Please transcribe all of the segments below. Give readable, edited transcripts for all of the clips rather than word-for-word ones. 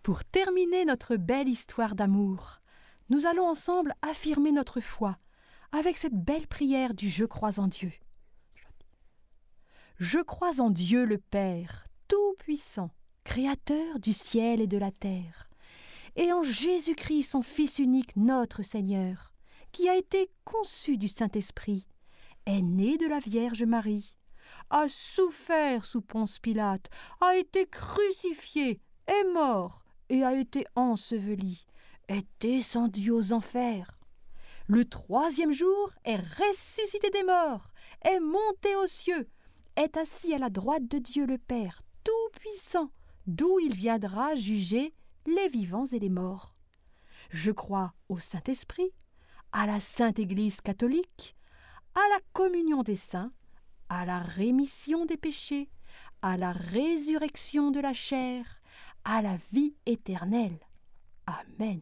Pour terminer notre belle histoire d'amour, nous allons ensemble affirmer notre foi avec cette belle prière du « Je crois en Dieu ». Je crois en Dieu le Père, tout-puissant, créateur du ciel et de la terre, et en Jésus-Christ, son Fils unique, notre Seigneur, qui a été conçu du Saint-Esprit, est né de la Vierge Marie, a souffert sous Ponce Pilate, a été crucifié, est mort et a été enseveli, est descendu aux enfers. Le 3e jour est ressuscité des morts, est monté aux cieux, est assis à la droite de Dieu le Père, tout-puissant, d'où il viendra juger les vivants et les morts. Je crois au Saint-Esprit, à la Sainte Église catholique, à la communion des saints, à la rémission des péchés, à la résurrection de la chair, à la vie éternelle. Amen.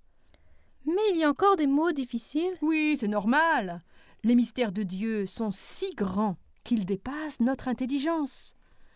Mais il y a encore des mots difficiles. Oui, c'est normal. Les mystères de Dieu sont si grands qu'ils dépassent notre intelligence.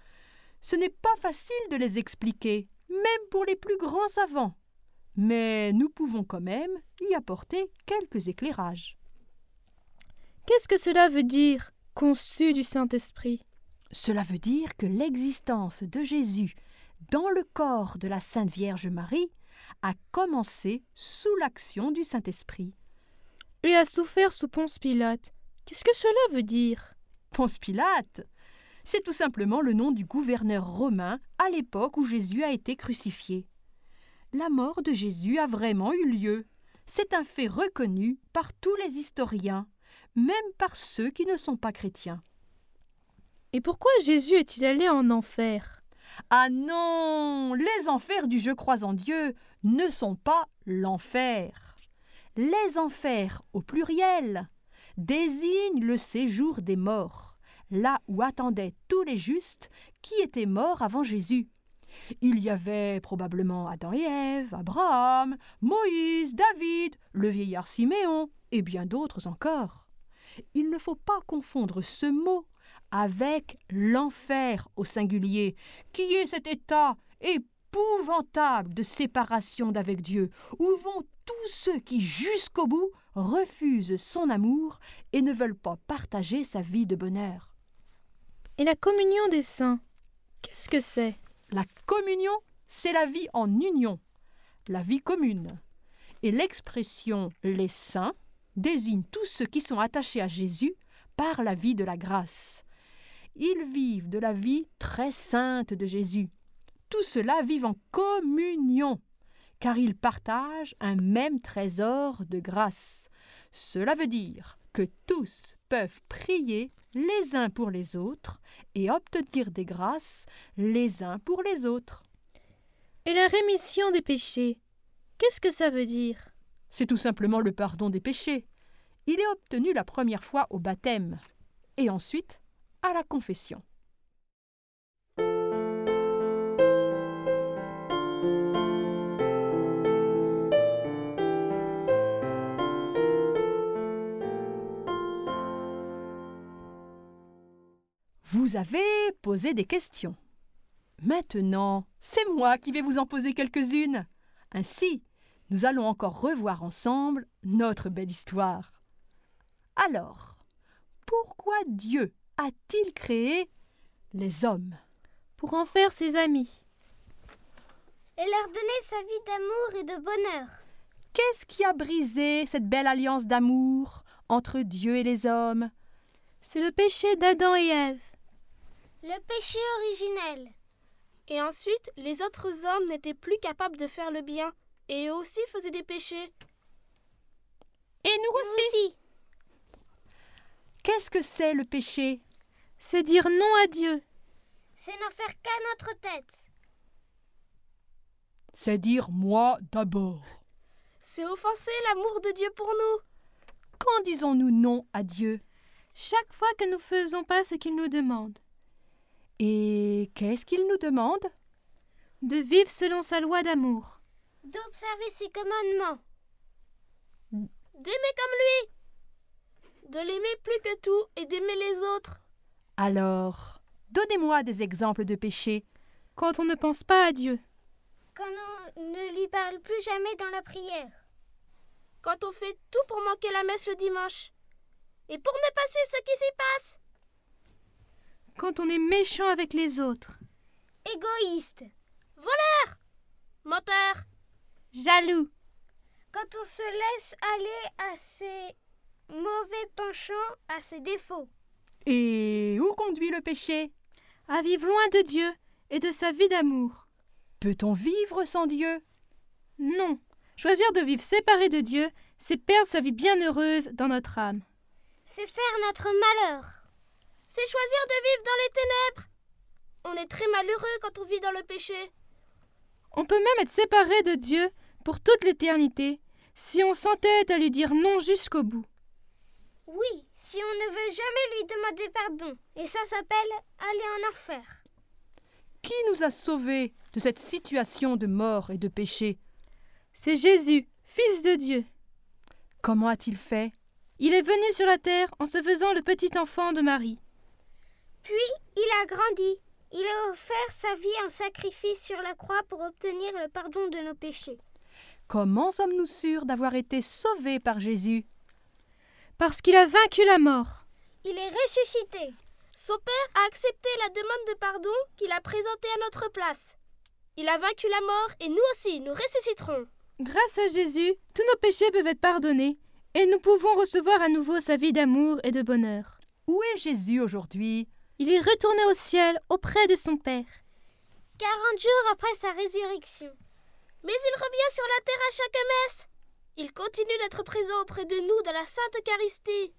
Ce n'est pas facile de les expliquer, même pour les plus grands savants. Mais nous pouvons quand même y apporter quelques éclairages. Qu'est-ce que cela veut dire, conçu du Saint-Esprit ? Cela veut dire que l'existence de Jésus dans le corps de la Sainte Vierge Marie a commencé sous l'action du Saint-Esprit. Et a souffert sous Ponce Pilate. Qu'est-ce que cela veut dire ? Ponce Pilate, c'est tout simplement le nom du gouverneur romain à l'époque où Jésus a été crucifié. La mort de Jésus a vraiment eu lieu. C'est un fait reconnu par tous les historiens, même par ceux qui ne sont pas chrétiens. Et pourquoi Jésus est-il allé en enfer ? Ah non, les enfers du « Je crois en Dieu » ne sont pas l'enfer. Les enfers, au pluriel, désignent le séjour des morts, là où attendaient tous les justes qui étaient morts avant Jésus. Il y avait probablement Adam et Ève, Abraham, Moïse, David, le vieillard Siméon et bien d'autres encore. Il ne faut pas confondre ce mot avec l'enfer au singulier, qui est cet état épouvantable de séparation d'avec Dieu, où vont tous ceux qui, jusqu'au bout, refusent son amour et ne veulent pas partager sa vie de bonheur. Et la communion des saints, qu'est-ce que c'est ? La communion, c'est la vie en union, la vie commune. Et l'expression « les saints » désigne tous ceux qui sont attachés à Jésus par la vie de la grâce. Ils vivent de la vie très sainte de Jésus. Tous ceux-là vivent en communion, car ils partagent un même trésor de grâce. Cela veut dire que tous peuvent prier les uns pour les autres et obtenir des grâces les uns pour les autres. Et la rémission des péchés, qu'est-ce que ça veut dire ? C'est tout simplement le pardon des péchés. Il est obtenu la première fois au baptême et ensuite à la confession. Vous avez posé des questions. Maintenant, c'est moi qui vais vous en poser quelques-unes. Ainsi, nous allons encore revoir ensemble notre belle histoire. Alors, pourquoi Dieu a-t-il créé les hommes ? Pour en faire ses amis. Et leur donner sa vie d'amour et de bonheur. Qu'est-ce qui a brisé cette belle alliance d'amour entre Dieu et les hommes ? C'est le péché d'Adam et Ève. Le péché originel. Et ensuite, les autres hommes n'étaient plus capables de faire le bien, et eux aussi faisaient des péchés. Et nous aussi. Qu'est-ce que c'est le péché ? C'est dire non à Dieu. C'est n'en faire qu'à notre tête. C'est dire moi d'abord. C'est offenser l'amour de Dieu pour nous. Quand disons-nous non à Dieu ? Chaque fois que nous ne faisons pas ce qu'il nous demande. Et qu'est-ce qu'il nous demande ? De vivre selon sa loi d'amour. D'observer ses commandements. D'aimer comme lui. De l'aimer plus que tout et d'aimer les autres. Alors, donnez-moi des exemples de péchés. Quand on ne pense pas à Dieu. Quand on ne lui parle plus jamais dans la prière. Quand on fait tout pour manquer la messe le dimanche. Et pour ne pas suivre ce qui s'y passe. Quand on est méchant avec les autres. Égoïste. Voleur. Menteur. Jaloux. Quand on se laisse aller à ses mauvais penchants, à ses défauts. Et où conduit le péché? À vivre loin de Dieu et de sa vie d'amour. Peut-on vivre sans Dieu? Non. Choisir de vivre séparé de Dieu, c'est perdre sa vie bienheureuse dans notre âme. C'est faire notre malheur. C'est choisir de vivre dans les ténèbres. On est très malheureux quand on vit dans le péché. On peut même être séparé de Dieu pour toute l'éternité si on s'entête à lui dire non jusqu'au bout. Oui, si on ne veut jamais lui demander pardon. Et ça s'appelle aller en enfer. Qui nous a sauvés de cette situation de mort et de péché? C'est Jésus, Fils de Dieu. Comment a-t-il fait? Il est venu sur la terre en se faisant le petit enfant de Marie. Puis, il a grandi. Il a offert sa vie en sacrifice sur la croix pour obtenir le pardon de nos péchés. Comment sommes-nous sûrs d'avoir été sauvés par Jésus? Parce qu'il a vaincu la mort. Il est ressuscité. Son Père a accepté la demande de pardon qu'il a présentée à notre place. Il a vaincu la mort et nous aussi, nous ressusciterons. Grâce à Jésus, tous nos péchés peuvent être pardonnés et nous pouvons recevoir à nouveau sa vie d'amour et de bonheur. Où est Jésus aujourd'hui? Il est retourné au ciel auprès de son Père. 40 jours après sa résurrection. Mais il revient sur la terre à chaque messe. Il continue d'être présent auprès de nous dans la Sainte Eucharistie.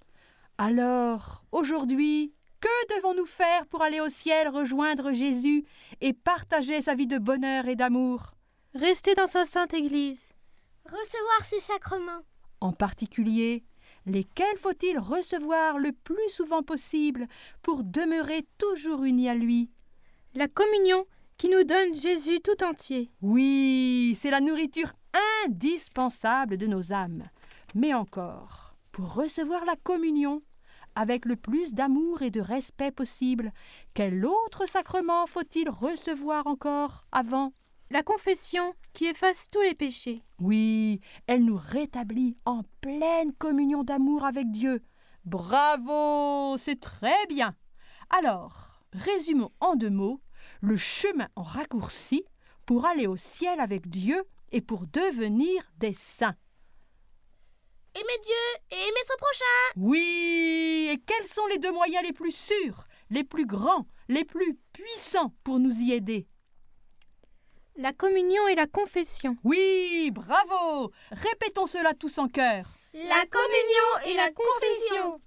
Alors, aujourd'hui, que devons-nous faire pour aller au ciel rejoindre Jésus et partager sa vie de bonheur et d'amour? Rester dans sa sainte Église. Recevoir ses sacrements. En particulier, lesquels faut-il recevoir le plus souvent possible pour demeurer toujours unis à lui? La communion qui nous donne Jésus tout entier. Oui, c'est la nourriture indispensable de nos âmes. Mais encore, pour recevoir la communion, avec le plus d'amour et de respect possible, quel autre sacrement faut-il recevoir encore avant? La confession qui efface tous les péchés. Oui, elle nous rétablit en pleine communion d'amour avec Dieu. Bravo, c'est très bien. Alors, résumons en 2 mots le chemin en raccourci pour aller au ciel avec Dieu et pour devenir des saints. Aimer Dieu et aimer son prochain. Oui, et quels sont les 2 moyens les plus sûrs, les plus grands, les plus puissants pour nous y aider? La communion et la confession. Oui, bravo! Répétons cela tous en chœur. La communion et la confession.